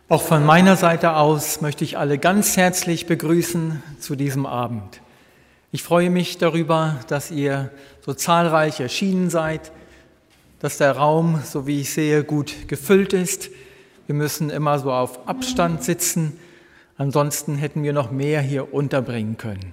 Auch von meiner Seite aus möchte ich alle ganz herzlich begrüßen zu diesem Abend. Ich freue mich darüber, dass ihr so zahlreich erschienen seid, dass der Raum, so wie ich sehe, gut gefüllt ist. Wir müssen immer so auf Abstand sitzen, ansonsten hätten wir noch mehr hier unterbringen können.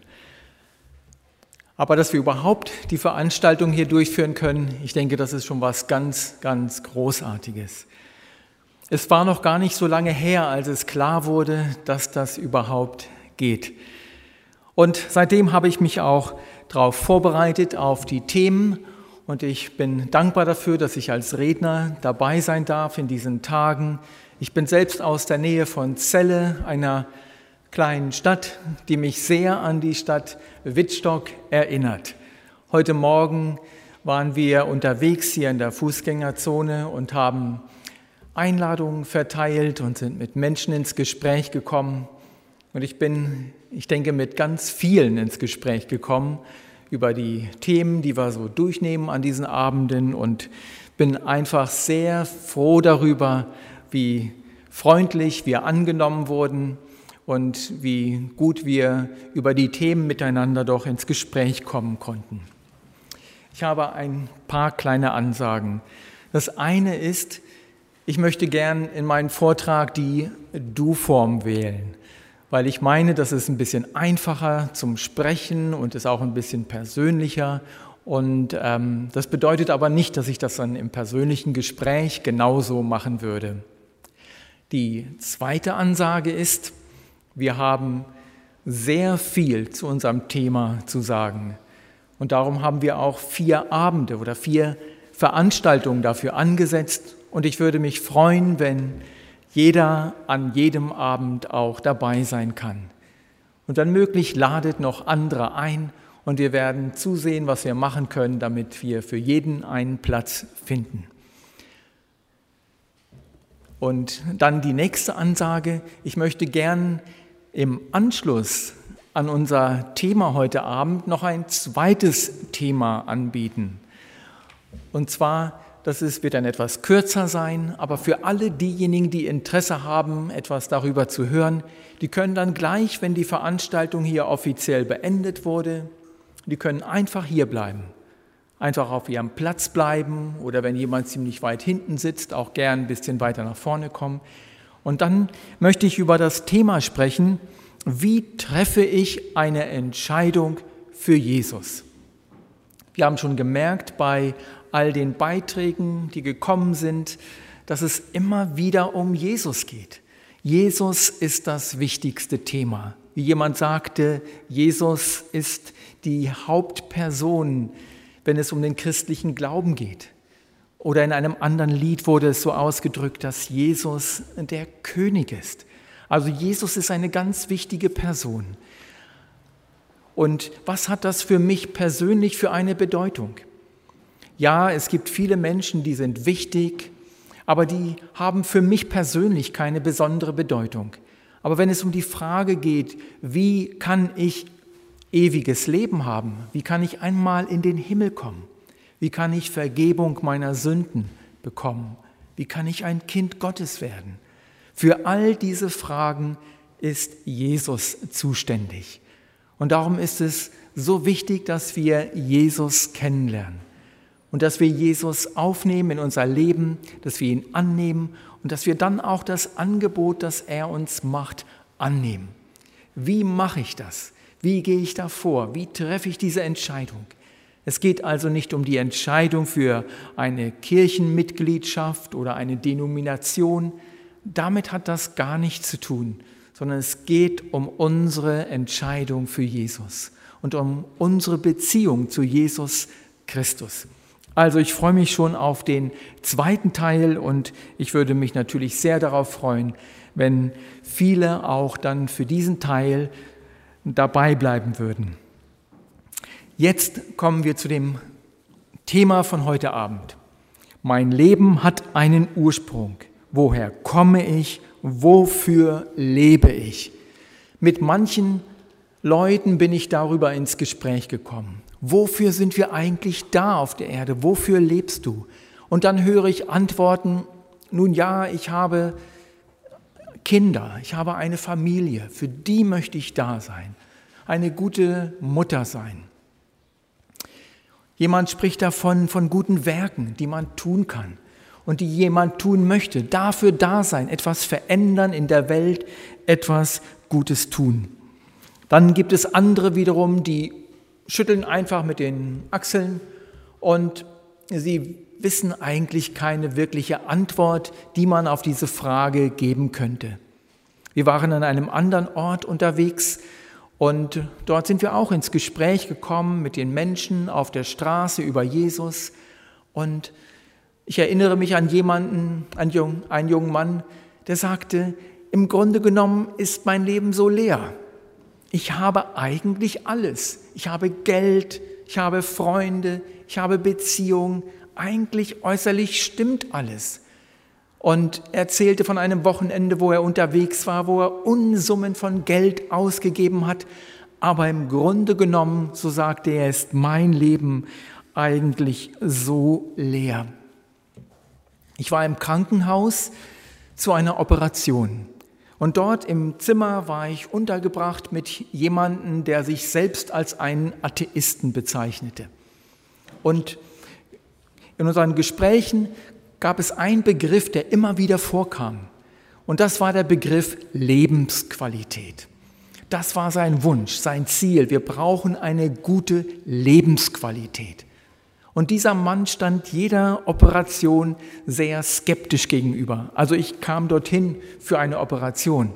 Aber dass wir überhaupt die Veranstaltung hier durchführen können, ich denke, das ist schon was ganz, ganz Großartiges. Es war noch gar nicht so lange her, als es klar wurde, dass das überhaupt geht. Und seitdem habe ich mich auch darauf vorbereitet, auf die Themen. Und ich bin dankbar dafür, dass ich als Redner dabei sein darf in diesen Tagen. Ich bin selbst aus der Nähe von Celle, einer kleinen Stadt, die mich sehr an die Stadt Wittstock erinnert. Heute Morgen waren wir unterwegs hier in der Fußgängerzone und haben Einladungen verteilt und sind mit Menschen ins Gespräch gekommen. Und ich denke, mit ganz vielen ins Gespräch gekommen über die Themen, die wir so durchnehmen an diesen Abenden, und bin einfach sehr froh darüber, wie freundlich wir angenommen wurden und wie gut wir über die Themen miteinander doch ins Gespräch kommen konnten. Ich habe ein paar kleine Ansagen. Das eine ist, ich möchte gern in meinem Vortrag die Du-Form wählen, weil ich meine, das ist ein bisschen einfacher zum Sprechen und ist auch ein bisschen persönlicher. Und das bedeutet aber nicht, dass ich das dann im persönlichen Gespräch genauso machen würde. Die zweite Ansage ist, wir haben sehr viel zu unserem Thema zu sagen. Und darum haben wir auch 4 Abende oder 4 Veranstaltungen dafür angesetzt. Und ich würde mich freuen, wenn jeder an jedem Abend auch dabei sein kann. Und dann möglich ladet noch andere ein und wir werden zusehen, was wir machen können, damit wir für jeden einen Platz finden. Und dann die nächste Ansage. Ich möchte gern im Anschluss an unser Thema heute Abend noch ein zweites Thema anbieten. Und zwar, wird dann etwas kürzer sein, aber für alle diejenigen, die Interesse haben, etwas darüber zu hören, die können dann gleich, wenn die Veranstaltung hier offiziell beendet wurde, die können einfach hier bleiben, einfach auf ihrem Platz bleiben oder wenn jemand ziemlich weit hinten sitzt, auch gern ein bisschen weiter nach vorne kommen. Und dann möchte ich über das Thema sprechen, wie treffe ich eine Entscheidung für Jesus? Wir haben schon gemerkt bei all den Beiträgen, die gekommen sind, dass es immer wieder um Jesus geht. Jesus ist das wichtigste Thema. Wie jemand sagte, Jesus ist die Hauptperson, wenn es um den christlichen Glauben geht. Oder in einem anderen Lied wurde es so ausgedrückt, dass Jesus der König ist. Also Jesus ist eine ganz wichtige Person. Und was hat das für mich persönlich für eine Bedeutung? Ja, es gibt viele Menschen, die sind wichtig, aber die haben für mich persönlich keine besondere Bedeutung. Aber wenn es um die Frage geht, wie kann ich ewiges Leben haben? Wie kann ich einmal in den Himmel kommen? Wie kann ich Vergebung meiner Sünden bekommen? Wie kann ich ein Kind Gottes werden? Für all diese Fragen ist Jesus zuständig. Und darum ist es so wichtig, dass wir Jesus kennenlernen. Und dass wir Jesus aufnehmen in unser Leben, dass wir ihn annehmen und dass wir dann auch das Angebot, das er uns macht, annehmen. Wie mache ich das? Wie gehe ich da vor? Wie treffe ich diese Entscheidung? Es geht also nicht um die Entscheidung für eine Kirchenmitgliedschaft oder eine Denomination. Damit hat das gar nichts zu tun, sondern es geht um unsere Entscheidung für Jesus und um unsere Beziehung zu Jesus Christus. Also ich freue mich schon auf den zweiten Teil und ich würde mich natürlich sehr darauf freuen, wenn viele auch dann für diesen Teil dabei bleiben würden. Jetzt kommen wir zu dem Thema von heute Abend. Mein Leben hat einen Ursprung. Woher komme ich? Wofür lebe ich? Mit manchen Leuten bin ich darüber ins Gespräch gekommen. Wofür sind wir eigentlich da auf der Erde? Wofür lebst du? Und dann höre ich Antworten, nun ja, ich habe Kinder, ich habe eine Familie, für die möchte ich da sein, eine gute Mutter sein. Jemand spricht davon, von guten Werken, die man tun kann und die jemand tun möchte, dafür da sein, etwas verändern in der Welt, etwas Gutes tun. Dann gibt es andere wiederum, die schütteln einfach mit den Achseln und sie wissen eigentlich keine wirkliche Antwort, die man auf diese Frage geben könnte. Wir waren an einem anderen Ort unterwegs und dort sind wir auch ins Gespräch gekommen mit den Menschen auf der Straße über Jesus. Und ich erinnere mich an jemanden, einen jungen Mann, der sagte, im Grunde genommen ist mein Leben so leer. Ich habe eigentlich alles. Ich habe Geld, ich habe Freunde, ich habe Beziehungen. Eigentlich äußerlich stimmt alles. Und er erzählte von einem Wochenende, wo er unterwegs war, wo er Unsummen von Geld ausgegeben hat. Aber im Grunde genommen, so sagte er, ist mein Leben eigentlich so leer. Ich war im Krankenhaus zu einer Operation. Und dort im Zimmer war ich untergebracht mit jemandem, der sich selbst als einen Atheisten bezeichnete. Und in unseren Gesprächen gab es einen Begriff, der immer wieder vorkam. Und das war der Begriff Lebensqualität. Das war sein Wunsch, sein Ziel. Wir brauchen eine gute Lebensqualität. Und dieser Mann stand jeder Operation sehr skeptisch gegenüber. Also ich kam dorthin für eine Operation.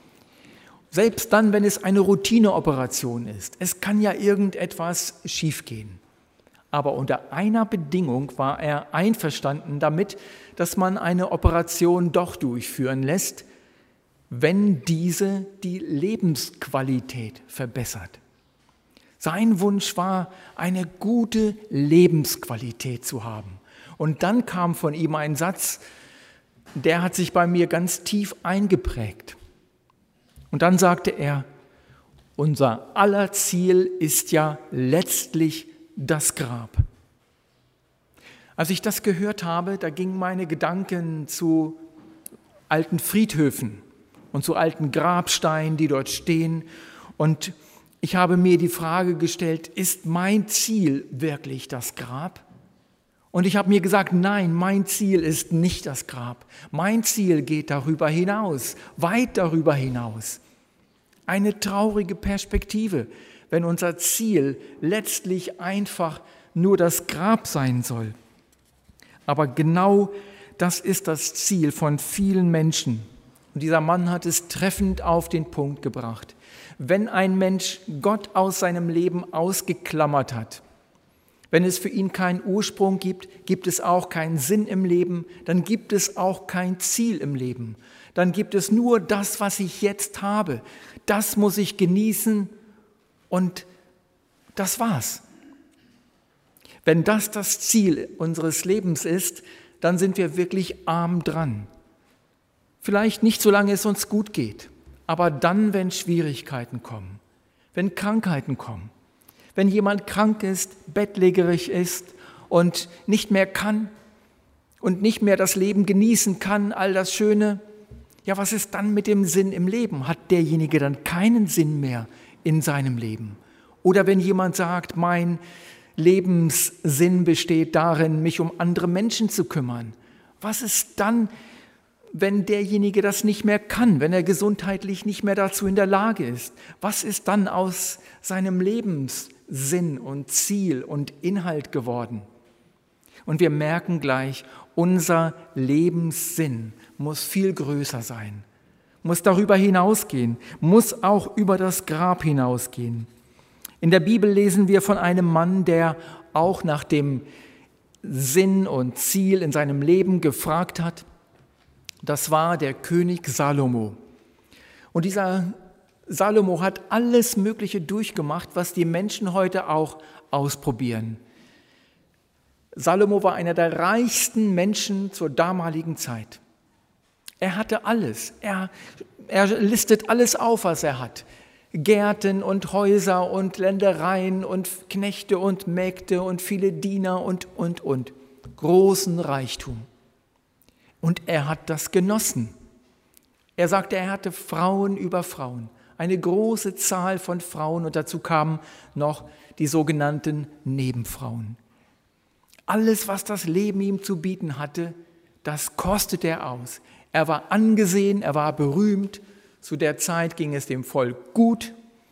Selbst dann, wenn es eine Routineoperation ist. Es kann ja irgendetwas schiefgehen. Aber unter einer Bedingung war er einverstanden damit, dass man eine Operation doch durchführen lässt, wenn diese die Lebensqualität verbessert. Sein Wunsch war, eine gute Lebensqualität zu haben. Und dann kam von ihm ein Satz, der hat sich bei mir ganz tief eingeprägt. Und dann sagte er, unser aller Ziel ist ja letztlich das Grab. Als ich das gehört habe, da gingen meine Gedanken zu alten Friedhöfen und zu alten Grabsteinen, die dort stehen. Und ich habe mir die Frage gestellt, ist mein Ziel wirklich das Grab? Und ich habe mir gesagt, nein, mein Ziel ist nicht das Grab. Mein Ziel geht darüber hinaus, weit darüber hinaus. Eine traurige Perspektive, wenn unser Ziel letztlich einfach nur das Grab sein soll. Aber genau das ist das Ziel von vielen Menschen. Und dieser Mann hat es treffend auf den Punkt gebracht. Wenn ein Mensch Gott aus seinem Leben ausgeklammert hat, wenn es für ihn keinen Ursprung gibt, gibt es auch keinen Sinn im Leben, dann gibt es auch kein Ziel im Leben. Dann gibt es nur das, was ich jetzt habe. Das muss ich genießen. Und das war's. Wenn das das Ziel unseres Lebens ist, dann sind wir wirklich arm dran. Vielleicht nicht, solange es uns gut geht, aber dann, wenn Schwierigkeiten kommen, wenn Krankheiten kommen, wenn jemand krank ist, bettlägerig ist und nicht mehr kann und nicht mehr das Leben genießen kann, all das Schöne, ja, was ist dann mit dem Sinn im Leben? Hat derjenige dann keinen Sinn mehr in seinem Leben? Oder wenn jemand sagt, mein Lebenssinn besteht darin, mich um andere Menschen zu kümmern. Was ist dann, wenn derjenige das nicht mehr kann, wenn er gesundheitlich nicht mehr dazu in der Lage ist? Was ist dann aus seinem Lebenssinn und Ziel und Inhalt geworden? Und wir merken gleich, unser Lebenssinn muss viel größer sein, muss darüber hinausgehen, muss auch über das Grab hinausgehen. In der Bibel lesen wir von einem Mann, der auch nach dem Sinn und Ziel in seinem Leben gefragt hat. Das war der König Salomo. Und dieser Salomo hat alles Mögliche durchgemacht, was die Menschen heute auch ausprobieren. Salomo war einer der reichsten Menschen zur damaligen Zeit. Er hatte alles. Er listet alles auf, was er hat. Gärten und Häuser und Ländereien und Knechte und Mägde und viele Diener und. Großen Reichtum. Und er hat das genossen. Er sagte, er hatte Frauen über Frauen, eine große Zahl von Frauen und dazu kamen noch die sogenannten Nebenfrauen. Alles, was das Leben ihm zu bieten hatte, das kostete er aus. Er war angesehen, er war berühmt. Zu der Zeit ging es dem Volk gut.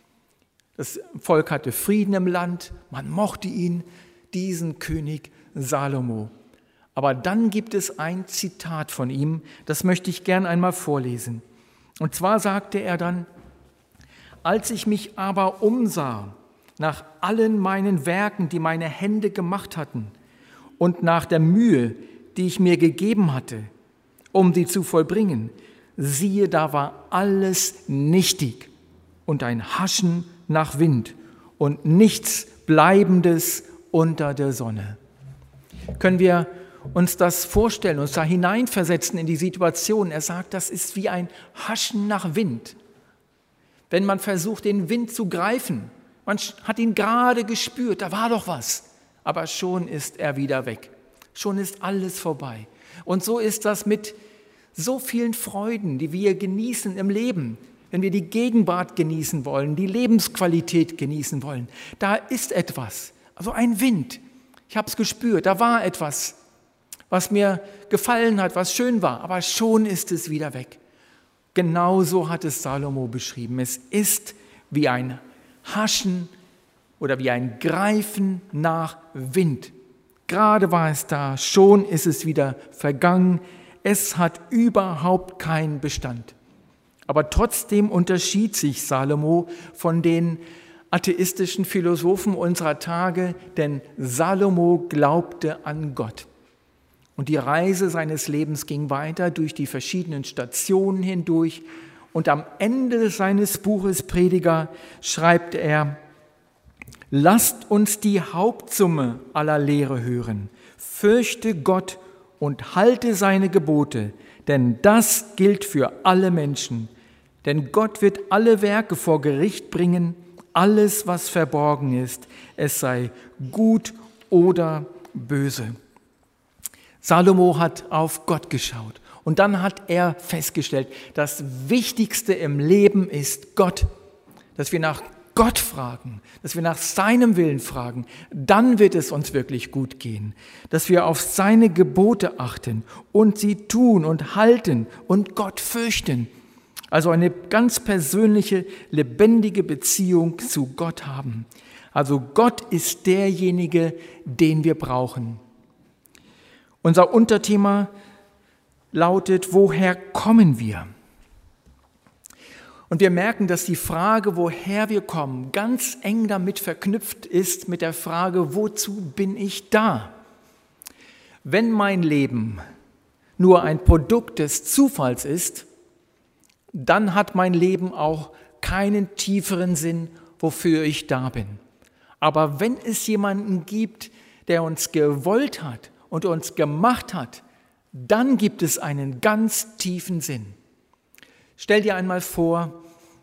Das Volk hatte Frieden im Land. Man mochte ihn, diesen König Salomo. Aber dann gibt es ein Zitat von ihm, das möchte ich gern einmal vorlesen. Und zwar sagte er dann: Als ich mich aber umsah nach allen meinen Werken, die meine Hände gemacht hatten, und nach der Mühe, die ich mir gegeben hatte, um sie zu vollbringen, siehe, da war alles nichtig und ein Haschen nach Wind und nichts Bleibendes unter der Sonne. Können wir uns das vorstellen, uns da hineinversetzen in die Situation? Er sagt, das ist wie ein Haschen nach Wind. Wenn man versucht, den Wind zu greifen, man hat ihn gerade gespürt, da war doch was, aber schon ist er wieder weg. Schon ist alles vorbei. Und so ist das mit so vielen Freuden, die wir genießen im Leben. Wenn wir die Gegenwart genießen wollen, die Lebensqualität genießen wollen, da ist etwas, also ein Wind. Ich habe es gespürt, da war etwas, was mir gefallen hat, was schön war, aber schon ist es wieder weg. Genauso hat es Salomo beschrieben. Es ist wie ein Haschen oder wie ein Greifen nach Wind. Gerade war es da, schon ist es wieder vergangen. Es hat überhaupt keinen Bestand. Aber trotzdem unterschied sich Salomo von den atheistischen Philosophen unserer Tage, denn Salomo glaubte an Gott. Und die Reise seines Lebens ging weiter durch die verschiedenen Stationen hindurch. Und am Ende seines Buches Prediger schreibt er: Lasst uns die Hauptsumme aller Lehre hören. Fürchte Gott und halte seine Gebote, denn das gilt für alle Menschen. Denn Gott wird alle Werke vor Gericht bringen, alles, was verborgen ist, es sei gut oder böse. Salomo hat auf Gott geschaut und dann hat er festgestellt, das Wichtigste im Leben ist Gott, dass wir nach Gott fragen, dass wir nach seinem Willen fragen, dann wird es uns wirklich gut gehen, dass wir auf seine Gebote achten und sie tun und halten und Gott fürchten. Also eine ganz persönliche, lebendige Beziehung zu Gott haben. Also Gott ist derjenige, den wir brauchen. Unser Unterthema lautet: Woher kommen wir? Und wir merken, dass die Frage, woher wir kommen, ganz eng damit verknüpft ist mit der Frage, wozu bin ich da? Wenn mein Leben nur ein Produkt des Zufalls ist, dann hat mein Leben auch keinen tieferen Sinn, wofür ich da bin. Aber wenn es jemanden gibt, der uns gewollt hat und uns gemacht hat, dann gibt es einen ganz tiefen Sinn. Stell dir einmal vor,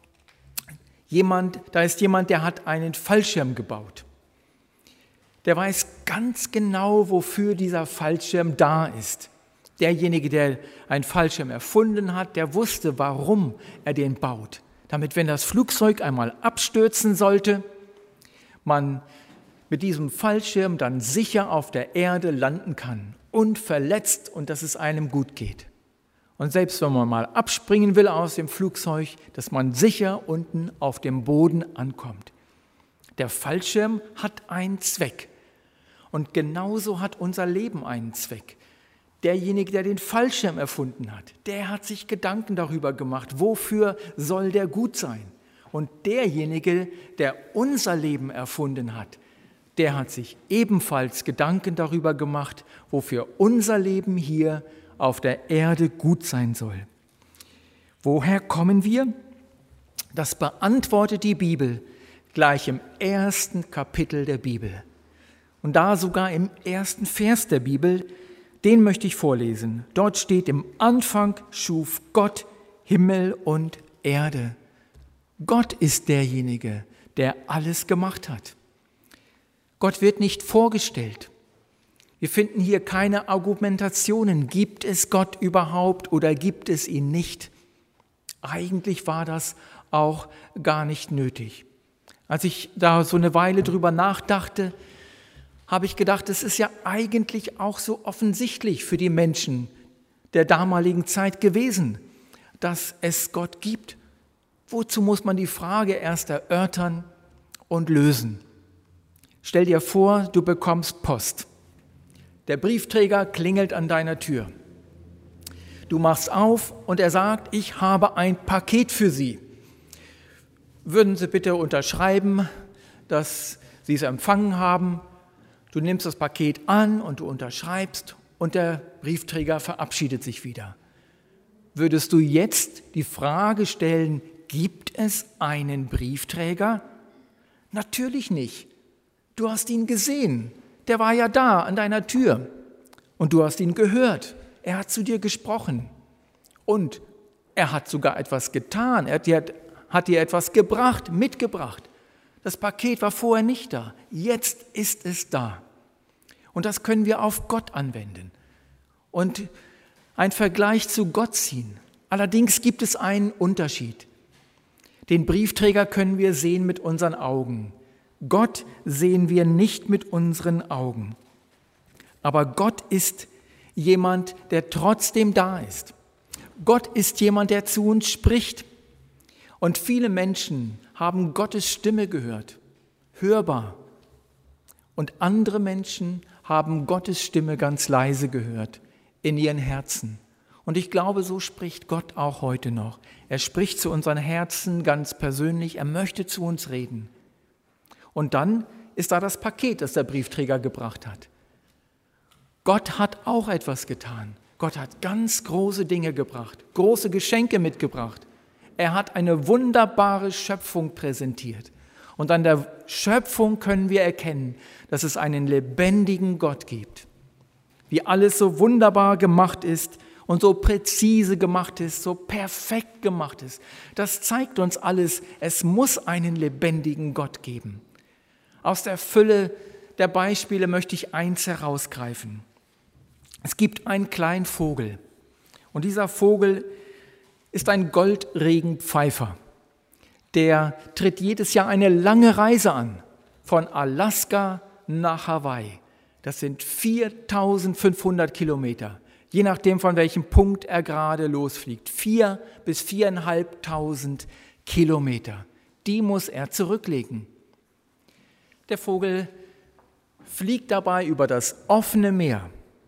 da ist jemand, der hat einen Fallschirm gebaut. Der weiß ganz genau, wofür dieser Fallschirm da ist. Derjenige, der einen Fallschirm erfunden hat, der wusste, warum er den baut. Damit, wenn das Flugzeug einmal abstürzen sollte, man mit diesem Fallschirm dann sicher auf der Erde landen kann, unverletzt, und dass es einem gut geht. Und selbst wenn man mal abspringen will aus dem Flugzeug, dass man sicher unten auf dem Boden ankommt. Der Fallschirm hat einen Zweck. Und genauso hat unser Leben einen Zweck. Derjenige, der den Fallschirm erfunden hat, der hat sich Gedanken darüber gemacht, wofür soll der gut sein? Und derjenige, der unser Leben erfunden hat, der hat sich ebenfalls Gedanken darüber gemacht, wofür unser Leben hier auf der Erde gut sein soll. Woher kommen wir? Das beantwortet die Bibel gleich im ersten Kapitel der Bibel. Und da sogar im ersten Vers der Bibel, den möchte ich vorlesen. Dort steht: Im Anfang schuf Gott Himmel und Erde. Gott ist derjenige, der alles gemacht hat. Gott wird nicht vorgestellt. Wir finden hier keine Argumentationen. Gibt es Gott überhaupt oder gibt es ihn nicht? Eigentlich war das auch gar nicht nötig. Als ich da so eine Weile drüber nachdachte, habe ich gedacht, es ist ja eigentlich auch so offensichtlich für die Menschen der damaligen Zeit gewesen, dass es Gott gibt. Wozu muss man die Frage erst erörtern und lösen? Stell dir vor, du bekommst Post. Der Briefträger klingelt an deiner Tür. Du machst auf und er sagt, ich habe ein Paket für Sie. Würden Sie bitte unterschreiben, dass Sie es empfangen haben? Du nimmst das Paket an und du unterschreibst und der Briefträger verabschiedet sich wieder. Würdest du jetzt die Frage stellen, gibt es einen Briefträger? Natürlich nicht. Du hast ihn gesehen. Der war ja da an deiner Tür. Und du hast ihn gehört. Er hat zu dir gesprochen. Und er hat sogar etwas getan. Er hat dir etwas mitgebracht. Das Paket war vorher nicht da. Jetzt ist es da. Und das können wir auf Gott anwenden und einen Vergleich zu Gott ziehen. Allerdings gibt es einen Unterschied. Den Briefträger können wir sehen mit unseren Augen. Gott sehen wir nicht mit unseren Augen. Aber Gott ist jemand, der trotzdem da ist. Gott ist jemand, der zu uns spricht. Und viele Menschen haben Gottes Stimme gehört, hörbar. Und andere Menschen haben Gottes Stimme ganz leise gehört, in ihren Herzen. Und ich glaube, so spricht Gott auch heute noch. Er spricht zu unseren Herzen ganz persönlich, er möchte zu uns reden. Und dann ist da das Paket, das der Briefträger gebracht hat. Gott hat auch etwas getan. Gott hat ganz große Dinge gebracht, große Geschenke mitgebracht. Er hat eine wunderbare Schöpfung präsentiert. Und an der Schöpfung können wir erkennen, dass es einen lebendigen Gott gibt. Wie alles so wunderbar gemacht ist und so präzise gemacht ist, so perfekt gemacht ist. Das zeigt uns alles, es muss einen lebendigen Gott geben. Aus der Fülle der Beispiele möchte ich eins herausgreifen. Es gibt einen kleinen Vogel und dieser Vogel ist ein Goldregenpfeifer. Der tritt jedes Jahr eine lange Reise an, von Alaska nach Hawaii. Das sind 4.500 Kilometer, je nachdem von welchem Punkt er gerade losfliegt. 4.000 bis 4.500 Kilometer, die muss er zurücklegen. Der Vogel fliegt dabei über das offene Meer.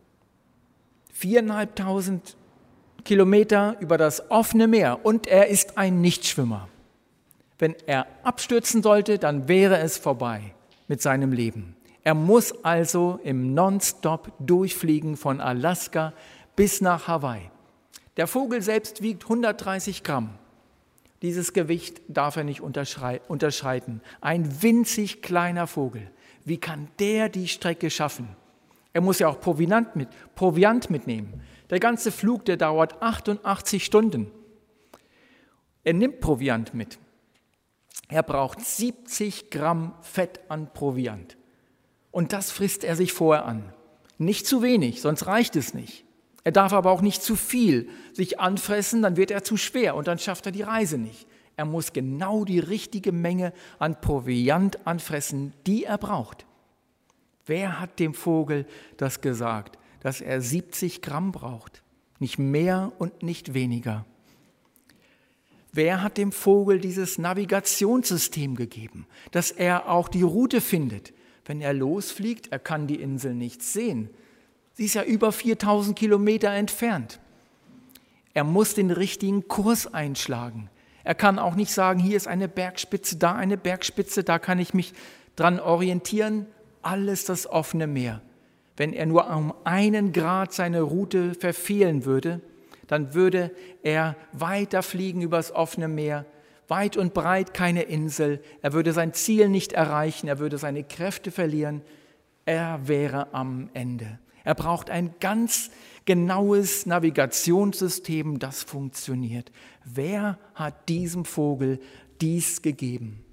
4.500 Kilometer über das offene Meer und er ist ein Nichtschwimmer. Wenn er abstürzen sollte, dann wäre es vorbei mit seinem Leben. Er muss also im Nonstop durchfliegen von Alaska bis nach Hawaii. Der Vogel selbst wiegt 130 Gramm. Dieses Gewicht darf er nicht unterschreiten. Ein winzig kleiner Vogel. Wie kann der die Strecke schaffen? Er muss ja auch Proviant mitnehmen. Der ganze Flug, der dauert 88 Stunden. Er nimmt Proviant mit. Er braucht 70 Gramm Fett an Proviant. Und das frisst er sich vorher an. Nicht zu wenig, sonst reicht es nicht. Er darf aber auch nicht zu viel sich anfressen, dann wird er zu schwer und dann schafft er die Reise nicht. Er muss genau die richtige Menge an Proviant anfressen, die er braucht. Wer hat dem Vogel das gesagt, dass er 70 Gramm braucht? Nicht mehr und nicht weniger. Wer hat dem Vogel dieses Navigationssystem gegeben, dass er auch die Route findet? Wenn er losfliegt, er kann die Insel nicht sehen. Sie ist ja über 4.000 Kilometer entfernt. Er muss den richtigen Kurs einschlagen. Er kann auch nicht sagen, hier ist eine Bergspitze, da kann ich mich dran orientieren. Alles das offene Meer. Wenn er nur um 1 Grad seine Route verfehlen würde, dann würde er weiter fliegen übers offene Meer, weit und breit keine Insel. Er würde sein Ziel nicht erreichen, er würde seine Kräfte verlieren. Er wäre am Ende. Er braucht ein ganz genaues Navigationssystem, das funktioniert. Wer hat diesem Vogel dies gegeben?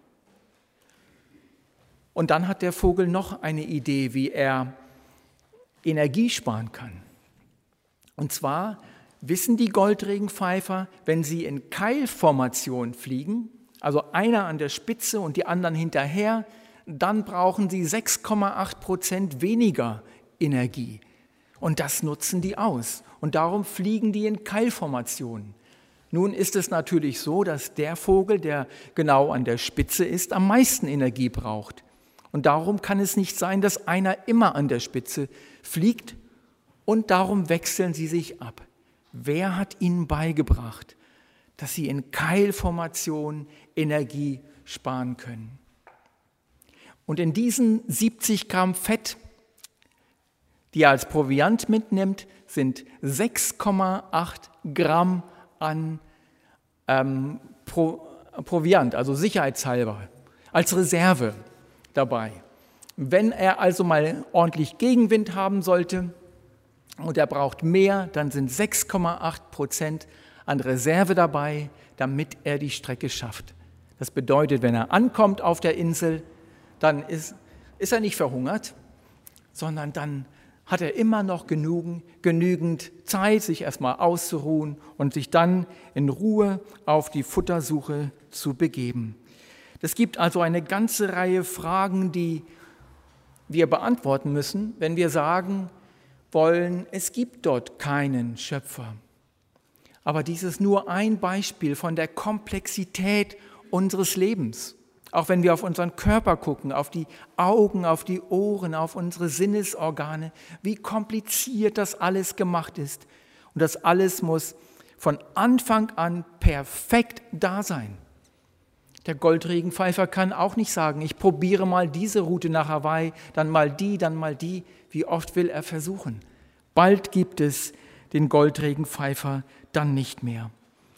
Und dann hat der Vogel noch eine Idee, wie er Energie sparen kann. Und zwar wissen die Goldregenpfeifer, wenn sie in Keilformation fliegen, also einer an der Spitze und die anderen hinterher, dann brauchen sie 6,8% weniger Energie. Und das nutzen die aus. Und darum fliegen die in Keilformationen. Nun ist es natürlich so, dass der Vogel, der genau an der Spitze ist, am meisten Energie braucht. Und darum kann es nicht sein, dass einer immer an der Spitze fliegt und darum wechseln sie sich ab. Wer hat ihnen beigebracht, dass sie in Keilformation Energie sparen können? Und in diesen 70 Gramm Fett, die er als Proviant mitnimmt, sind 6,8 Gramm an Proviant, also sicherheitshalber, als Reserve dabei. Wenn er also mal ordentlich Gegenwind haben sollte und er braucht mehr, dann sind 6,8% an Reserve dabei, damit er die Strecke schafft. Das bedeutet, wenn er ankommt auf der Insel, dann ist er nicht verhungert, sondern dann hat er immer noch genügend Zeit, sich erstmal auszuruhen und sich dann in Ruhe auf die Futtersuche zu begeben. Es gibt also eine ganze Reihe Fragen, die wir beantworten müssen, wenn wir sagen wollen, es gibt dort keinen Schöpfer. Aber dies ist nur ein Beispiel von der Komplexität unseres Lebens. Auch wenn wir auf unseren Körper gucken, auf die Augen, auf die Ohren, auf unsere Sinnesorgane, wie kompliziert das alles gemacht ist. Und das alles muss von Anfang an perfekt da sein. Der Goldregenpfeifer kann auch nicht sagen, ich probiere mal diese Route nach Hawaii, dann mal die, dann mal die. Wie oft will er versuchen? Bald gibt es den Goldregenpfeifer dann nicht mehr.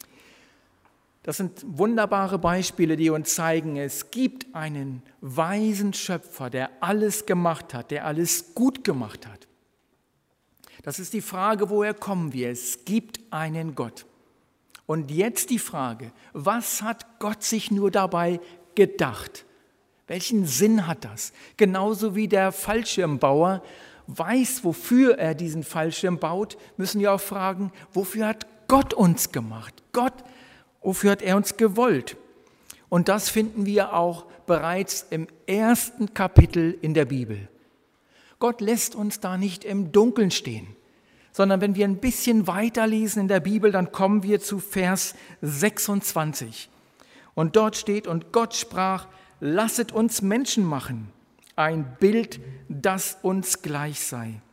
Das sind wunderbare Beispiele, die uns zeigen, es gibt einen weisen Schöpfer, der alles gemacht hat, der alles gut gemacht hat. Das ist die Frage, woher kommen wir? Es gibt einen Gott. Und jetzt die Frage, was hat Gott sich nur dabei gedacht? Welchen Sinn hat das? Genauso wie der Fallschirmbauer weiß, wofür er diesen Fallschirm baut, müssen wir auch fragen, wofür hat Gott uns gemacht? Wofür hat er uns gewollt? Und das finden wir auch bereits im ersten Kapitel in der Bibel. Gott lässt uns da nicht im Dunkeln stehen, sondern wenn wir ein bisschen weiterlesen in der Bibel, dann kommen wir zu Vers 26. Und dort steht, und Gott sprach, lasset uns Menschen machen, ein Bild, das uns gleich sei.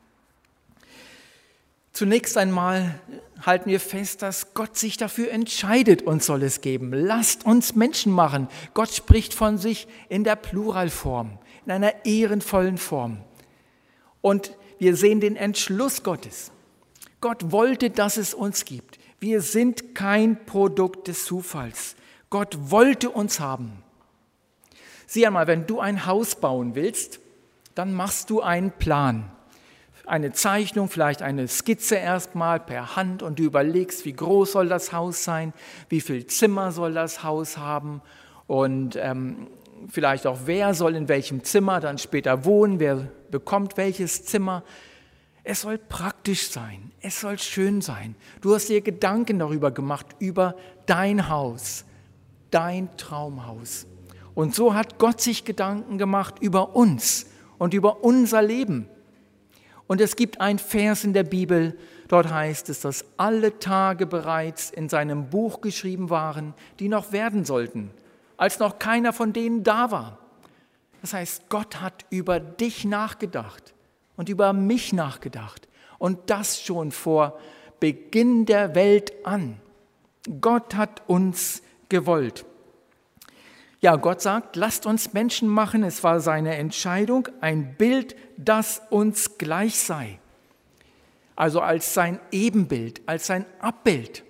Zunächst einmal halten wir fest, dass Gott sich dafür entscheidet, uns soll es geben. Lasst uns Menschen machen. Gott spricht von sich in der Pluralform, in einer ehrenvollen Form. Und wir sehen den Entschluss Gottes. Gott wollte, dass es uns gibt. Wir sind kein Produkt des Zufalls. Gott wollte uns haben. Sieh einmal, wenn du ein Haus bauen willst, dann machst du einen Plan. Eine Zeichnung, vielleicht eine Skizze erstmal per Hand und du überlegst, wie groß soll das Haus sein, wie viel Zimmer soll das Haus haben und vielleicht auch wer soll in welchem Zimmer dann später wohnen, wer bekommt welches Zimmer. Es soll praktisch sein, es soll schön sein. Du hast dir Gedanken darüber gemacht, über dein Haus, dein Traumhaus. Und so hat Gott sich Gedanken gemacht über uns und über unser Leben. Und es gibt einen Vers in der Bibel, dort heißt es, dass alle Tage bereits in seinem Buch geschrieben waren, die noch werden sollten, als noch keiner von denen da war. Das heißt, Gott hat über dich nachgedacht und über mich nachgedacht und das schon vor Beginn der Welt an. Gott hat uns gewollt. Ja, Gott sagt, lasst uns Menschen machen, es war seine Entscheidung, ein Bild, das uns gleich sei. Also als sein Ebenbild, als sein Abbild.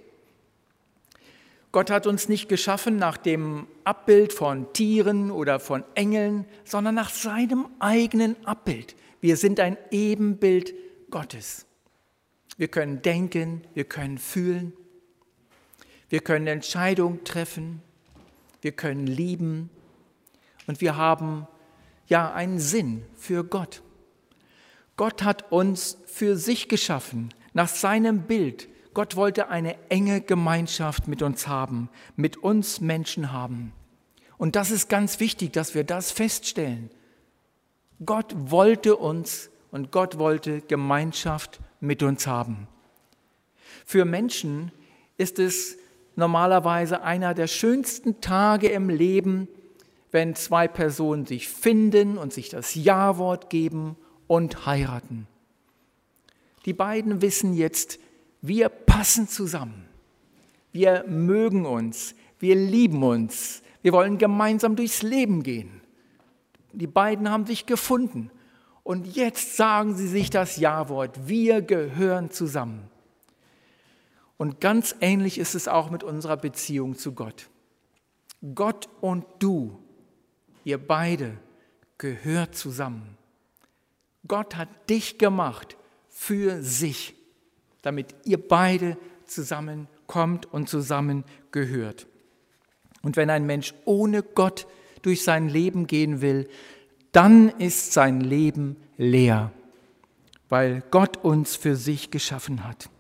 Gott hat uns nicht geschaffen nach dem Abbild von Tieren oder von Engeln, sondern nach seinem eigenen Abbild. Wir sind ein Ebenbild Gottes. Wir können denken, wir können fühlen, wir können Entscheidungen treffen, wir können lieben und wir haben ja einen Sinn für Gott. Gott hat uns für sich geschaffen, nach seinem Bild. Gott wollte eine enge Gemeinschaft mit uns haben, mit uns Menschen haben. Und das ist ganz wichtig, dass wir das feststellen. Gott wollte uns und Gott wollte Gemeinschaft mit uns haben. Für Menschen ist es normalerweise einer der schönsten Tage im Leben, wenn zwei Personen sich finden und sich das Ja-Wort geben und heiraten. Die beiden wissen jetzt, wir passen zusammen, wir mögen uns, wir lieben uns, wir wollen gemeinsam durchs Leben gehen. Die beiden haben sich gefunden und jetzt sagen sie sich das Ja-Wort, wir gehören zusammen. Und ganz ähnlich ist es auch mit unserer Beziehung zu Gott. Gott und du, ihr beide, gehört zusammen. Gott hat dich gemacht für sich, damit ihr beide zusammenkommt und zusammen gehört. Und wenn ein Mensch ohne Gott durch sein Leben gehen will, dann ist sein Leben leer, weil Gott uns für sich geschaffen hat.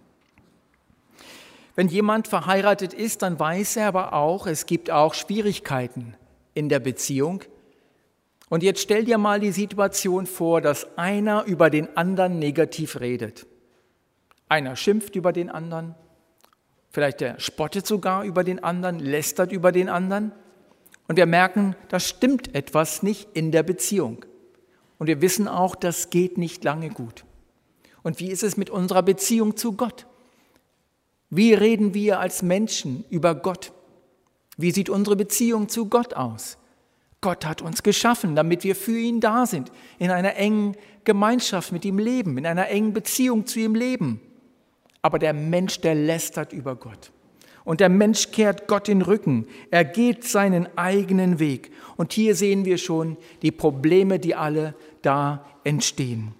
Wenn jemand verheiratet ist, dann weiß er aber auch, es gibt auch Schwierigkeiten in der Beziehung. Und jetzt stell dir mal die Situation vor, dass einer über den anderen negativ redet. Einer schimpft über den anderen, vielleicht der spottet sogar über den anderen, lästert über den anderen. Und wir merken, da stimmt etwas nicht in der Beziehung. Und wir wissen auch, das geht nicht lange gut. Und wie ist es mit unserer Beziehung zu Gott? Wie reden wir als Menschen über Gott? Wie sieht unsere Beziehung zu Gott aus? Gott hat uns geschaffen, damit wir für ihn da sind, in einer engen Gemeinschaft mit ihm leben, in einer engen Beziehung zu ihm leben. Aber der Mensch, der lästert über Gott. Und der Mensch kehrt Gott den Rücken. Er geht seinen eigenen Weg. Und hier sehen wir schon die Probleme, die alle da entstehen.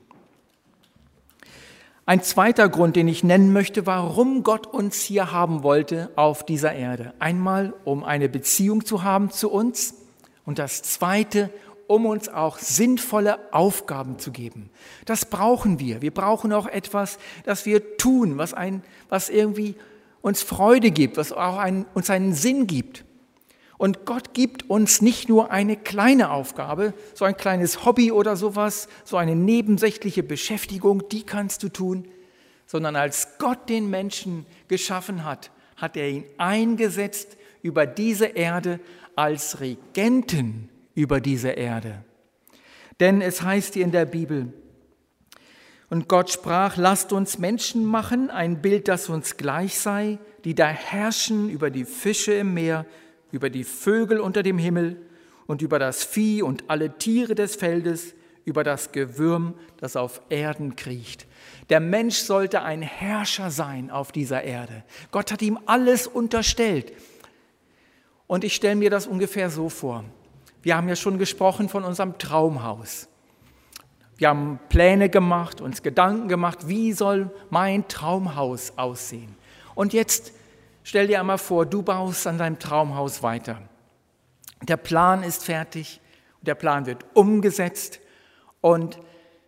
Ein zweiter Grund, den ich nennen möchte, warum Gott uns hier haben wollte auf dieser Erde. Einmal, um eine Beziehung zu haben zu uns und das Zweite, um uns auch sinnvolle Aufgaben zu geben. Das brauchen wir. Wir brauchen auch etwas, das wir tun, was irgendwie uns Freude gibt, was auch uns einen Sinn gibt. Und Gott gibt uns nicht nur eine kleine Aufgabe, so ein kleines Hobby oder sowas, so eine nebensächliche Beschäftigung, die kannst du tun, sondern als Gott den Menschen geschaffen hat, hat er ihn eingesetzt über diese Erde als Regenten über diese Erde. Denn es heißt hier in der Bibel, und Gott sprach, lasst uns Menschen machen, ein Bild, das uns gleich sei, die da herrschen über die Fische im Meer, über die Vögel unter dem Himmel und über das Vieh und alle Tiere des Feldes, über das Gewürm, das auf Erden kriecht. Der Mensch sollte ein Herrscher sein auf dieser Erde. Gott hat ihm alles unterstellt. Und ich stelle mir das ungefähr so vor. Wir haben ja schon gesprochen von unserem Traumhaus. Wir haben Pläne gemacht, uns Gedanken gemacht, wie soll mein Traumhaus aussehen? Und jetzt stell dir einmal vor, du baust an deinem Traumhaus weiter. Der Plan ist fertig, der Plan wird umgesetzt und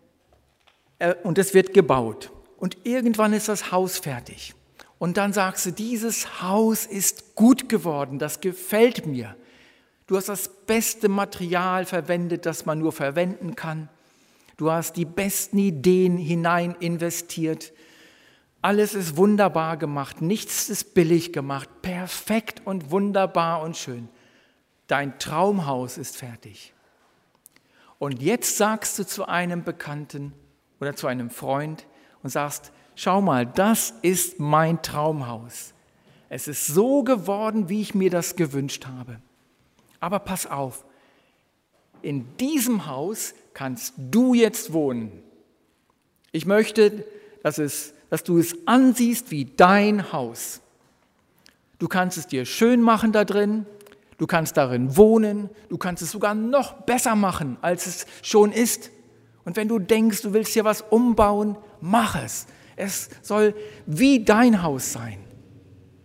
es wird gebaut. Und irgendwann ist das Haus fertig. Und dann sagst du, dieses Haus ist gut geworden, das gefällt mir. Du hast das beste Material verwendet, das man nur verwenden kann. Du hast die besten Ideen hinein investiert. Alles ist wunderbar gemacht, nichts ist billig gemacht, perfekt und wunderbar und schön. Dein Traumhaus ist fertig. Und jetzt sagst du zu einem Bekannten oder zu einem Freund und sagst, schau mal, das ist mein Traumhaus. Es ist so geworden, wie ich mir das gewünscht habe. Aber pass auf, in diesem Haus kannst du jetzt wohnen. Ich möchte, dass du es ansiehst wie dein Haus. Du kannst es dir schön machen da drin, du kannst darin wohnen, du kannst es sogar noch besser machen, als es schon ist. Und wenn du denkst, du willst hier was umbauen, mach es. Es soll wie dein Haus sein.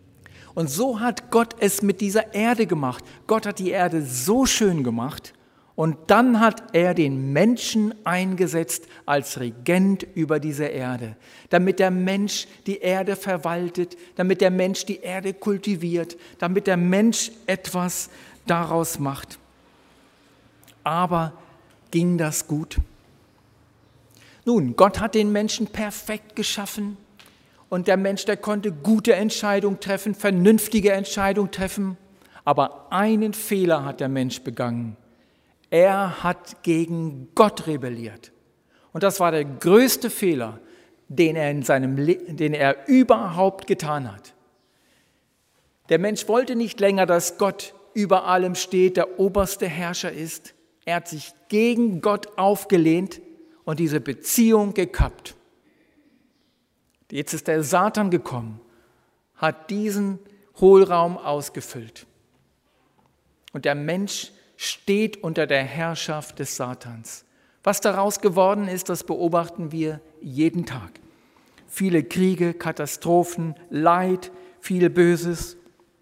Und so hat Gott es mit dieser Erde gemacht. Gott hat die Erde so schön gemacht Und dann hat er den Menschen eingesetzt als Regent über diese Erde, damit der Mensch die Erde verwaltet, damit der Mensch die Erde kultiviert, damit der Mensch etwas daraus macht. Aber ging das gut? Nun, Gott hat den Menschen perfekt geschaffen und der Mensch, der konnte gute Entscheidungen treffen, vernünftige Entscheidungen treffen, aber einen Fehler hat der Mensch begangen. Er hat gegen Gott rebelliert. Und das war der größte Fehler, den er überhaupt getan hat. Der Mensch wollte nicht länger, dass Gott über allem steht, der oberste Herrscher ist. Er hat sich gegen Gott aufgelehnt und diese Beziehung gekappt. Jetzt ist der Satan gekommen, hat diesen Hohlraum ausgefüllt. Und der Mensch steht unter der Herrschaft des Satans. Was daraus geworden ist, das beobachten wir jeden Tag. Viele Kriege, Katastrophen, Leid, viel Böses.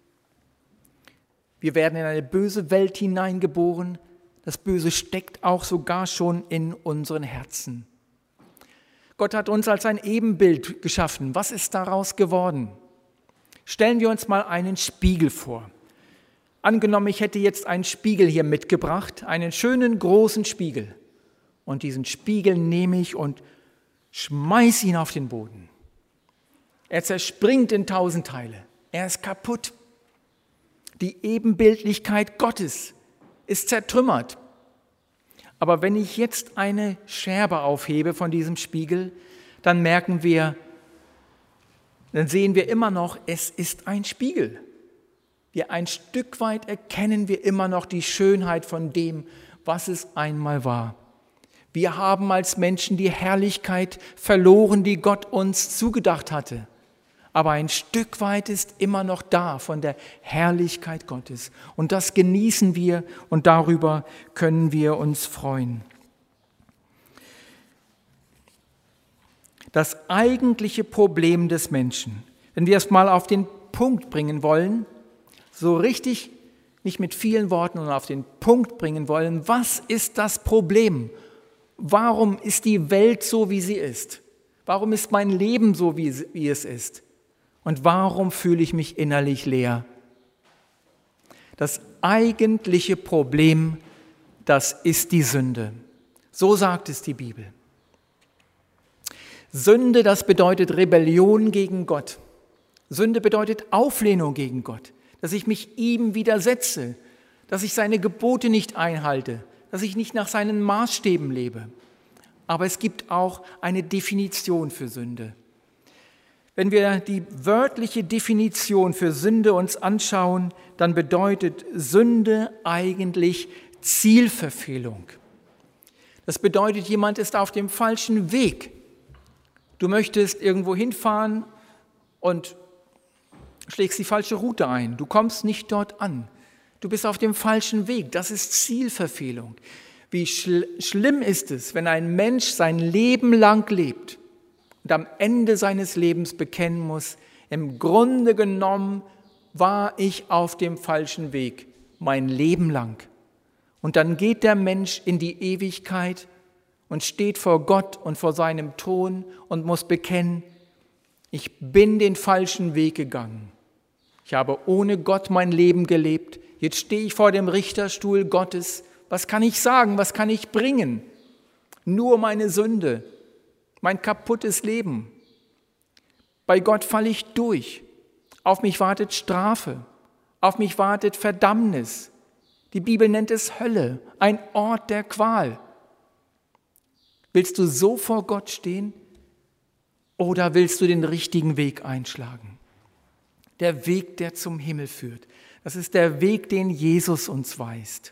Wir werden in eine böse Welt hineingeboren. Das Böse steckt auch sogar schon in unseren Herzen. Gott hat uns als ein Ebenbild geschaffen. Was ist daraus geworden? Stellen wir uns mal einen Spiegel vor. Angenommen, ich hätte jetzt einen Spiegel hier mitgebracht, einen schönen großen Spiegel. Und diesen Spiegel nehme ich und schmeiße ihn auf den Boden. Er zerspringt in 1000 Teile. Er ist kaputt. Die Ebenbildlichkeit Gottes ist zertrümmert. Aber wenn ich jetzt eine Scherbe aufhebe von diesem Spiegel, dann sehen wir immer noch, es ist ein Spiegel. Ein Stück weit erkennen wir immer noch die Schönheit von dem, was es einmal war. Wir haben als Menschen die Herrlichkeit verloren, die Gott uns zugedacht hatte. Aber ein Stück weit ist immer noch da von der Herrlichkeit Gottes. Und das genießen wir und darüber können wir uns freuen. Das eigentliche Problem des Menschen, wenn wir es mal auf den Punkt bringen wollen, so richtig, nicht mit vielen Worten, sondern auf den Punkt bringen wollen, was ist das Problem? Warum ist die Welt so, wie sie ist? Warum ist mein Leben so, wie es ist? Und warum fühle ich mich innerlich leer? Das eigentliche Problem, das ist die Sünde. So sagt es die Bibel. Sünde, das bedeutet Rebellion gegen Gott. Sünde bedeutet Auflehnung gegen Gott, dass ich mich ihm widersetze, dass ich seine Gebote nicht einhalte, dass ich nicht nach seinen Maßstäben lebe. Aber es gibt auch eine Definition für Sünde. Wenn wir die wörtliche Definition für Sünde uns anschauen, dann bedeutet Sünde eigentlich Zielverfehlung. Das bedeutet, jemand ist auf dem falschen Weg. Du möchtest irgendwo hinfahren und schlägst die falsche Route ein. Du kommst nicht dort an. Du bist auf dem falschen Weg. Das ist Zielverfehlung. Wie schlimm ist es, wenn ein Mensch sein Leben lang lebt und am Ende seines Lebens bekennen muss, im Grunde genommen war ich auf dem falschen Weg, mein Leben lang. Und dann geht der Mensch in die Ewigkeit und steht vor Gott und vor seinem Thron und muss bekennen, ich bin den falschen Weg gegangen. Ich habe ohne Gott mein Leben gelebt. Jetzt stehe ich vor dem Richterstuhl Gottes. Was kann ich sagen? Was kann ich bringen? Nur meine Sünde, mein kaputtes Leben. Bei Gott falle ich durch. Auf mich wartet Strafe. Auf mich wartet Verdammnis. Die Bibel nennt es Hölle, ein Ort der Qual. Willst du so vor Gott stehen oder willst du den richtigen Weg einschlagen? Der Weg, der zum Himmel führt. Das ist der Weg, den Jesus uns weist.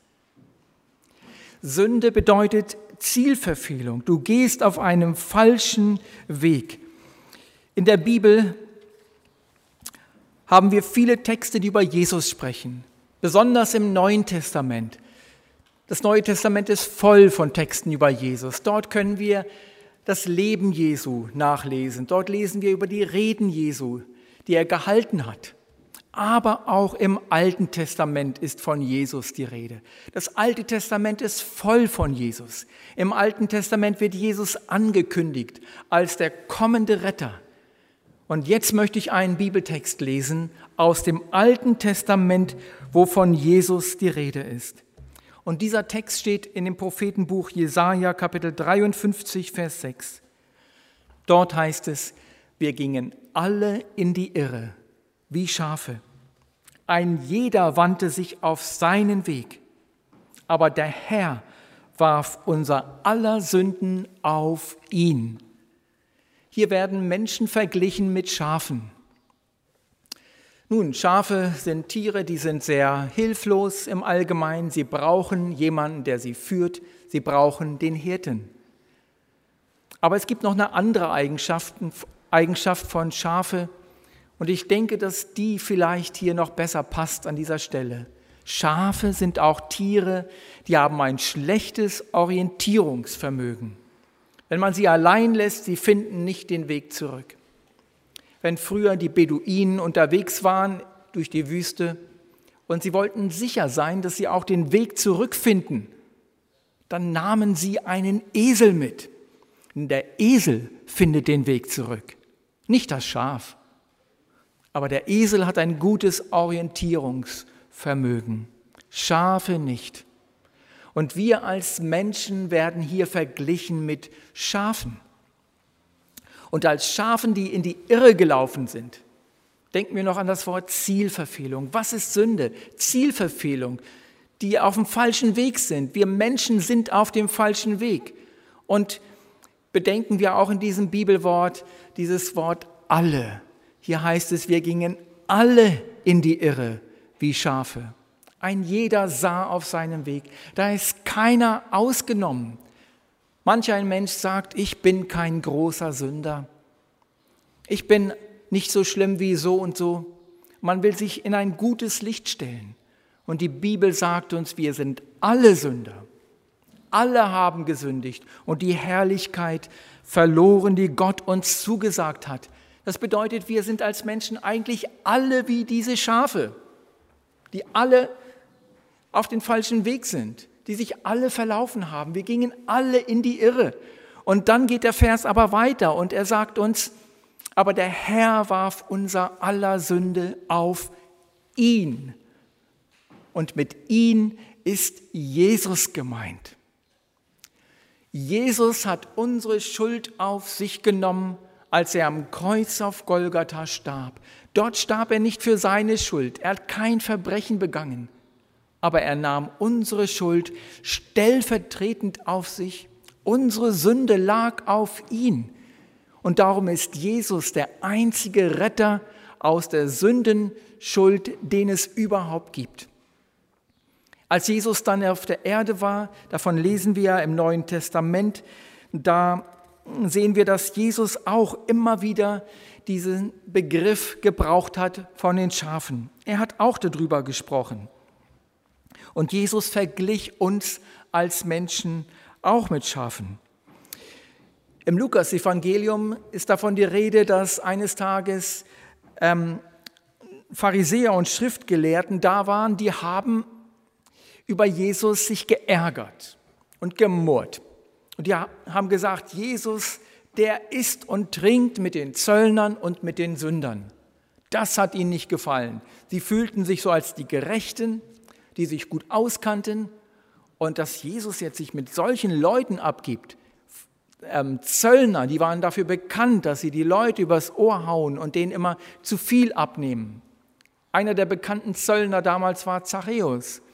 Sünde bedeutet Zielverfehlung. Du gehst auf einem falschen Weg. In der Bibel haben wir viele Texte, die über Jesus sprechen, besonders im Neuen Testament. Das Neue Testament ist voll von Texten über Jesus. Dort können wir das Leben Jesu nachlesen. Dort lesen wir über die Reden Jesu, die er gehalten hat. Aber auch im Alten Testament ist von Jesus die Rede. Das Alte Testament ist voll von Jesus. Im Alten Testament wird Jesus angekündigt als der kommende Retter. Und jetzt möchte ich einen Bibeltext lesen aus dem Alten Testament, wo von Jesus die Rede ist. Und dieser Text steht in dem Prophetenbuch Jesaja, Kapitel 53, Vers 6. Dort heißt es, wir gingen alle in die Irre, wie Schafe. Ein jeder wandte sich auf seinen Weg, aber der Herr warf unser aller Sünden auf ihn. Hier werden Menschen verglichen mit Schafen. Nun, Schafe sind Tiere, die sind sehr hilflos im Allgemeinen. Sie brauchen jemanden, der sie führt. Sie brauchen den Hirten. Aber es gibt noch eine andere Eigenschaft von Schafe. Und ich denke, dass die vielleicht hier noch besser passt an dieser Stelle. Schafe sind auch Tiere, die haben ein schlechtes Orientierungsvermögen. Wenn man sie allein lässt, sie finden nicht den Weg zurück. Wenn früher die Beduinen unterwegs waren durch die Wüste und sie wollten sicher sein, dass sie auch den Weg zurückfinden, dann nahmen sie einen Esel mit. Der Esel findet den Weg zurück, nicht das Schaf. Aber der Esel hat ein gutes Orientierungsvermögen, Schafe nicht. Und wir als Menschen werden hier verglichen mit Schafen. Und als Schafen, die in die Irre gelaufen sind, denken wir noch an das Wort Zielverfehlung. Was ist Sünde? Zielverfehlung, die auf dem falschen Weg sind. Wir Menschen sind auf dem falschen Weg. Und bedenken wir auch in diesem Bibelwort dieses Wort alle. Hier heißt es, wir gingen alle in die Irre wie Schafe. Ein jeder sah auf seinem Weg. Da ist keiner ausgenommen. Manch ein Mensch sagt, ich bin kein großer Sünder. Ich bin nicht so schlimm wie so und so. Man will sich in ein gutes Licht stellen. Und die Bibel sagt uns, wir sind alle Sünder. Alle haben gesündigt und die Herrlichkeit verloren, die Gott uns zugesagt hat. Das bedeutet, wir sind als Menschen eigentlich alle wie diese Schafe, die alle auf den falschen Weg sind, die sich alle verlaufen haben. Wir gingen alle in die Irre. Und dann geht der Vers aber weiter und er sagt uns, aber der Herr warf unser aller Sünde auf ihn. Und mit ihn ist Jesus gemeint. Jesus hat unsere Schuld auf sich genommen, als er am Kreuz auf Golgatha starb. Dort starb er nicht für seine Schuld. Er hat kein Verbrechen begangen. Aber er nahm unsere Schuld stellvertretend auf sich. Unsere Sünde lag auf ihn. Und darum ist Jesus der einzige Retter aus der Sündenschuld, den es überhaupt gibt. Als Jesus dann auf der Erde war, davon lesen wir im Neuen Testament, da sehen wir, dass Jesus auch immer wieder diesen Begriff gebraucht hat von den Schafen. Er hat auch darüber gesprochen. Und Jesus verglich uns als Menschen auch mit Schafen. Im Lukas-Evangelium ist davon die Rede, dass eines Tages Pharisäer und Schriftgelehrten da waren, die haben über Jesus sich geärgert und gemurrt. Und die haben gesagt, Jesus, der isst und trinkt mit den Zöllnern und mit den Sündern. Das hat ihnen nicht gefallen. Sie fühlten sich so als die Gerechten, die sich gut auskannten. Und dass Jesus jetzt sich mit solchen Leuten abgibt, Zöllner, die waren dafür bekannt, dass sie die Leute übers Ohr hauen und denen immer zu viel abnehmen. Einer der bekannten Zöllner damals war Zachäus.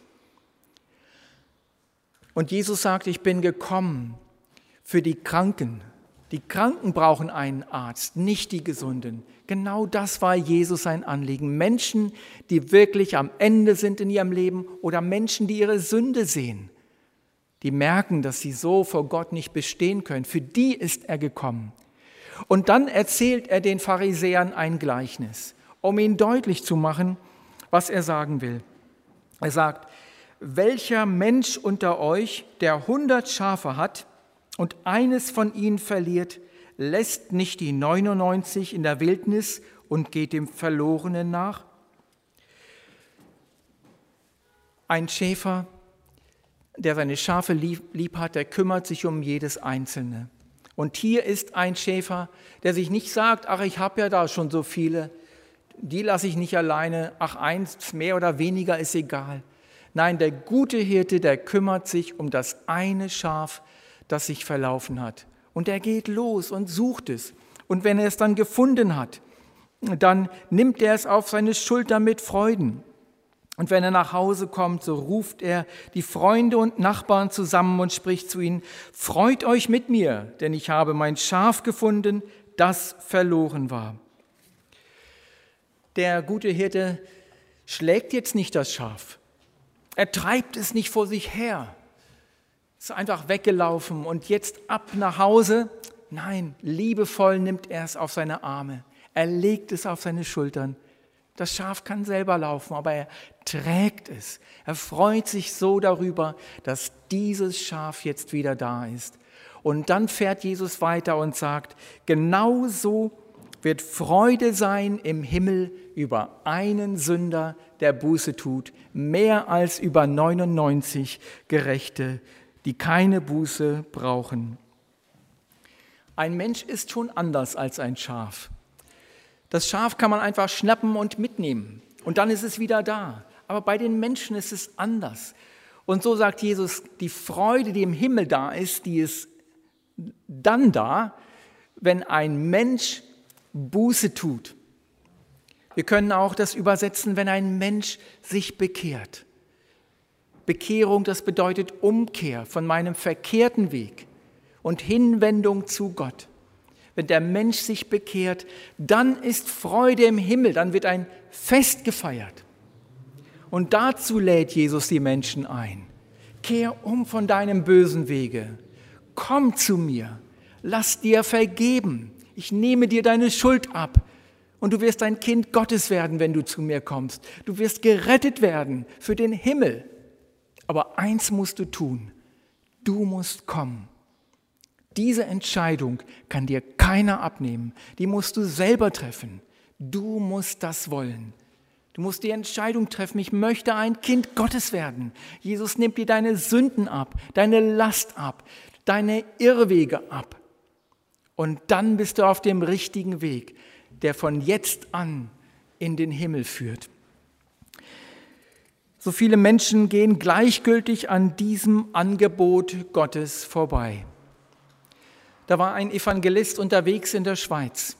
Und Jesus sagt, ich bin gekommen für die Kranken. Die Kranken brauchen einen Arzt, nicht die Gesunden. Genau das war Jesus sein Anliegen. Menschen, die wirklich am Ende sind in ihrem Leben oder Menschen, die ihre Sünde sehen, die merken, dass sie so vor Gott nicht bestehen können. Für die ist er gekommen. Und dann erzählt er den Pharisäern ein Gleichnis, um ihnen deutlich zu machen, was er sagen will. Er sagt, welcher Mensch unter euch, der 100 Schafe hat und eines von ihnen verliert, lässt nicht die 99 in der Wildnis und geht dem Verlorenen nach? Ein Schäfer, der seine Schafe lieb hat, der kümmert sich um jedes Einzelne. Und hier ist ein Schäfer, der sich nicht sagt, ach, ich habe ja da schon so viele, die lasse ich nicht alleine, ach, eins mehr oder weniger ist egal. Nein, der gute Hirte, der kümmert sich um das eine Schaf, das sich verlaufen hat. Und er geht los und sucht es. Und wenn er es dann gefunden hat, dann nimmt er es auf seine Schulter mit Freuden. Und wenn er nach Hause kommt, so ruft er die Freunde und Nachbarn zusammen und spricht zu ihnen: Freut euch mit mir, denn ich habe mein Schaf gefunden, das verloren war. Der gute Hirte schlägt jetzt nicht das Schaf. Er treibt es nicht vor sich her. Es ist einfach weggelaufen und jetzt ab nach Hause. Nein, liebevoll nimmt er es auf seine Arme. Er legt es auf seine Schultern. Das Schaf kann selber laufen, aber er trägt es. Er freut sich so darüber, dass dieses Schaf jetzt wieder da ist. Und dann fährt Jesus weiter und sagt, genauso wird Freude sein im Himmel über einen Sünder, der Buße tut, mehr als über 99 Gerechte, die keine Buße brauchen. Ein Mensch ist schon anders als ein Schaf. Das Schaf kann man einfach schnappen und mitnehmen und dann ist es wieder da. Aber bei den Menschen ist es anders. Und so sagt Jesus, die Freude, die im Himmel da ist, die ist dann da, wenn ein Mensch Buße tut. Wir können auch das übersetzen, wenn ein Mensch sich bekehrt. Bekehrung, das bedeutet Umkehr von meinem verkehrten Weg und Hinwendung zu Gott. Wenn der Mensch sich bekehrt, dann ist Freude im Himmel, dann wird ein Fest gefeiert. Und dazu lädt Jesus die Menschen ein. Kehr um von deinem bösen Wege. Komm zu mir, lass dir vergeben. Ich nehme dir deine Schuld ab und du wirst ein Kind Gottes werden, wenn du zu mir kommst. Du wirst gerettet werden für den Himmel. Aber eins musst du tun, du musst kommen. Diese Entscheidung kann dir keiner abnehmen. Die musst du selber treffen. Du musst das wollen. Du musst die Entscheidung treffen, ich möchte ein Kind Gottes werden. Jesus nimmt dir deine Sünden ab, deine Last ab, deine Irrwege ab. Und dann bist du auf dem richtigen Weg, der von jetzt an in den Himmel führt. So viele Menschen gehen gleichgültig an diesem Angebot Gottes vorbei. Da war ein Evangelist unterwegs in der Schweiz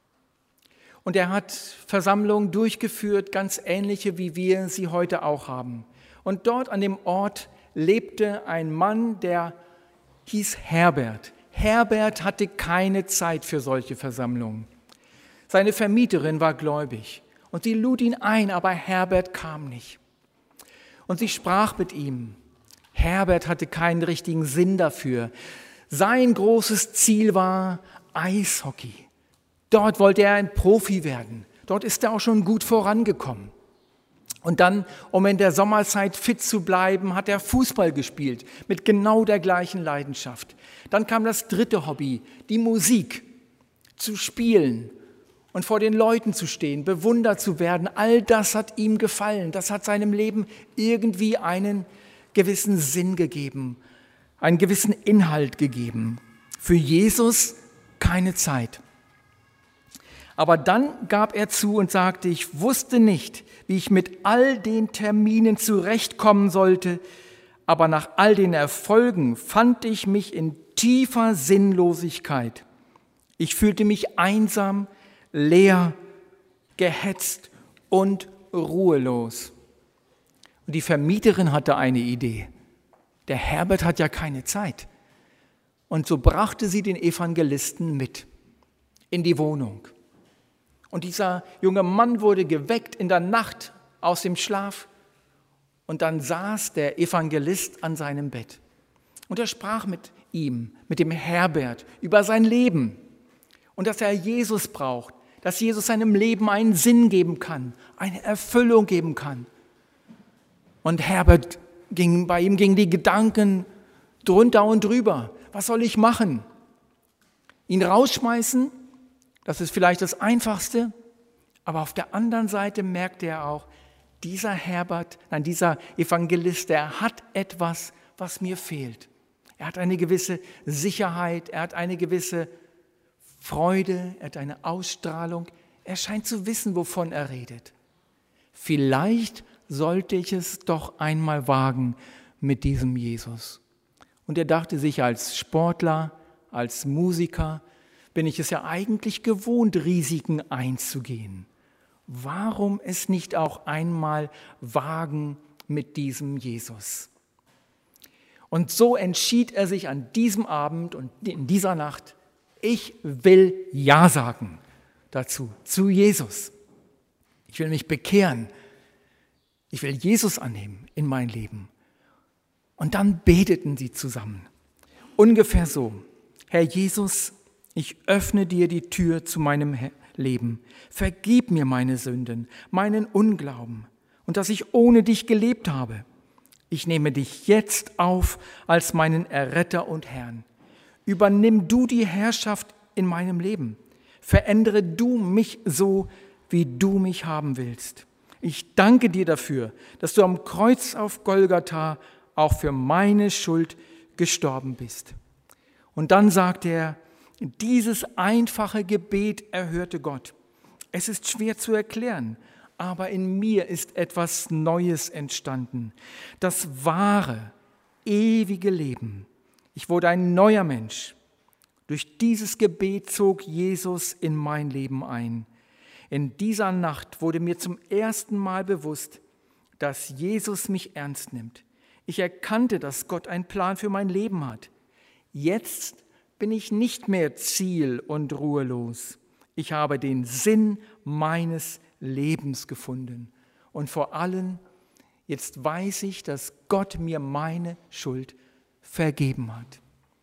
und er hat Versammlungen durchgeführt, ganz ähnliche wie wir sie heute auch haben. Und dort an dem Ort lebte ein Mann, der hieß Herbert. Herbert hatte keine Zeit für solche Versammlungen. Seine Vermieterin war gläubig und sie lud ihn ein, aber Herbert kam nicht. Und sie sprach mit ihm. Herbert hatte keinen richtigen Sinn dafür. Sein großes Ziel war Eishockey. Dort wollte er ein Profi werden. Dort ist er auch schon gut vorangekommen. Und dann, um in der Sommerzeit fit zu bleiben, hat er Fußball gespielt mit genau der gleichen Leidenschaft. Dann kam das dritte Hobby, die Musik, zu spielen und vor den Leuten zu stehen, bewundert zu werden. All das hat ihm gefallen. Das hat seinem Leben irgendwie einen gewissen Sinn gegeben, einen gewissen Inhalt gegeben. Für Jesus keine Zeit. Aber dann gab er zu und sagte, ich wusste nicht, wie ich mit all den Terminen zurechtkommen sollte, aber nach all den Erfolgen fand ich mich in tiefer Sinnlosigkeit. Ich fühlte mich einsam, leer, gehetzt und ruhelos. Und die Vermieterin hatte eine Idee. Der Herbert hat ja keine Zeit. Und so brachte sie den Evangelisten mit in die Wohnung. Und dieser junge Mann wurde geweckt in der Nacht aus dem Schlaf. Und dann saß der Evangelist an seinem Bett. Und er sprach mit ihm, mit dem Herbert, über sein Leben. Und dass er Jesus braucht, dass Jesus seinem Leben einen Sinn geben kann, eine Erfüllung geben kann. Und Herbert bei ihm gingen die Gedanken drunter und drüber. Was soll ich machen? Ihn rausschmeißen? Das ist vielleicht das Einfachste. Aber auf der anderen Seite merkte er auch, dieser dieser Evangelist, der hat etwas, was mir fehlt. Er hat eine gewisse Sicherheit, er hat eine gewisse Freude, er hat eine Ausstrahlung. Er scheint zu wissen, wovon er redet. Vielleicht sollte ich es doch einmal wagen mit diesem Jesus. Und er dachte sich, als Sportler, als Musiker, bin ich es ja eigentlich gewohnt, Risiken einzugehen. Warum es nicht auch einmal wagen mit diesem Jesus? Und so entschied er sich an diesem Abend und in dieser Nacht, ich will Ja sagen dazu, zu Jesus. Ich will mich bekehren. Ich will Jesus annehmen in mein Leben. Und dann beteten sie zusammen. Ungefähr so: Herr Jesus, ich öffne dir die Tür zu meinem Leben. Vergib mir meine Sünden, meinen Unglauben und dass ich ohne dich gelebt habe. Ich nehme dich jetzt auf als meinen Erretter und Herrn. Übernimm du die Herrschaft in meinem Leben. Verändere du mich so, wie du mich haben willst. Ich danke dir dafür, dass du am Kreuz auf Golgatha auch für meine Schuld gestorben bist. Und dann sagt er, dieses einfache Gebet erhörte Gott. Es ist schwer zu erklären, aber in mir ist etwas Neues entstanden. Das wahre, ewige Leben. Ich wurde ein neuer Mensch. Durch dieses Gebet zog Jesus in mein Leben ein. In dieser Nacht wurde mir zum ersten Mal bewusst, dass Jesus mich ernst nimmt. Ich erkannte, dass Gott einen Plan für mein Leben hat. Jetzt bin ich nicht mehr ziel- und ruhelos. Ich habe den Sinn meines Lebens gefunden. Und vor allem, jetzt weiß ich, dass Gott mir meine Schuld vergeben hat.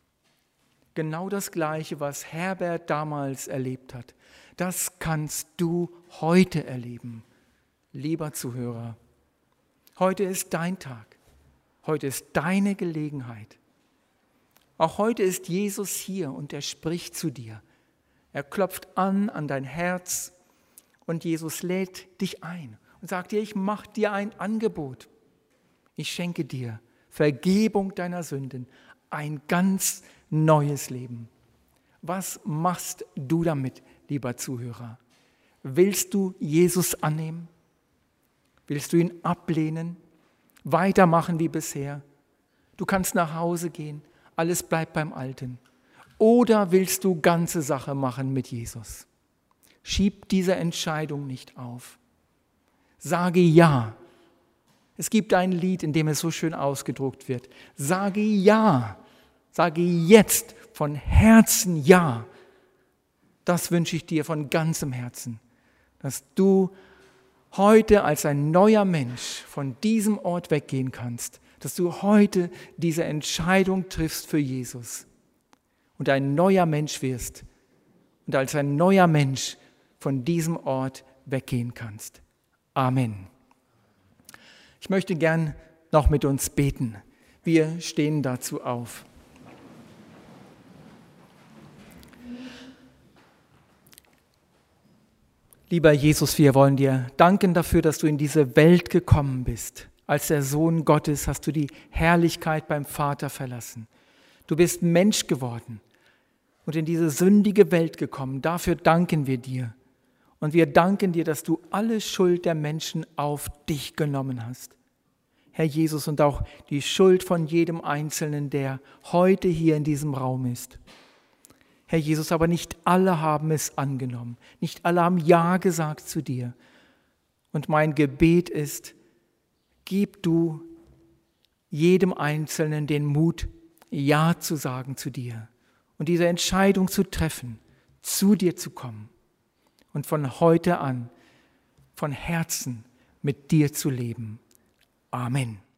Genau das Gleiche, was Herbert damals erlebt hat, das kannst du heute erleben, lieber Zuhörer. Heute ist dein Tag. Heute ist deine Gelegenheit. Auch heute ist Jesus hier und er spricht zu dir. Er klopft an dein Herz und Jesus lädt dich ein und sagt dir, ich mache dir ein Angebot. Ich schenke dir Vergebung deiner Sünden, ein ganz neues Leben. Was machst du damit, lieber Zuhörer? Willst du Jesus annehmen? Willst du ihn ablehnen? Weitermachen wie bisher? Du kannst nach Hause gehen, alles bleibt beim Alten. Oder willst du ganze Sache machen mit Jesus? Schieb diese Entscheidung nicht auf. Sage Ja. Es gibt ein Lied, in dem es so schön ausgedruckt wird. Sage Ja. Sage jetzt von Herzen Ja. Das wünsche ich dir von ganzem Herzen, dass du heute als ein neuer Mensch von diesem Ort weggehen kannst, dass du heute diese Entscheidung triffst für Jesus und ein neuer Mensch wirst und als ein neuer Mensch von diesem Ort weggehen kannst. Amen. Ich möchte gern noch mit uns beten. Wir stehen dazu auf. Lieber Jesus, wir wollen dir danken dafür, dass du in diese Welt gekommen bist. Als der Sohn Gottes hast du die Herrlichkeit beim Vater verlassen. Du bist Mensch geworden und in diese sündige Welt gekommen. Dafür danken wir dir. Und wir danken dir, dass du alle Schuld der Menschen auf dich genommen hast. Herr Jesus, und auch die Schuld von jedem Einzelnen, der heute hier in diesem Raum ist. Herr Jesus, aber nicht alle haben es angenommen. Nicht alle haben Ja gesagt zu dir. Und mein Gebet ist, gib du jedem Einzelnen den Mut, Ja zu sagen zu dir und diese Entscheidung zu treffen, zu dir zu kommen und von heute an von Herzen mit dir zu leben. Amen.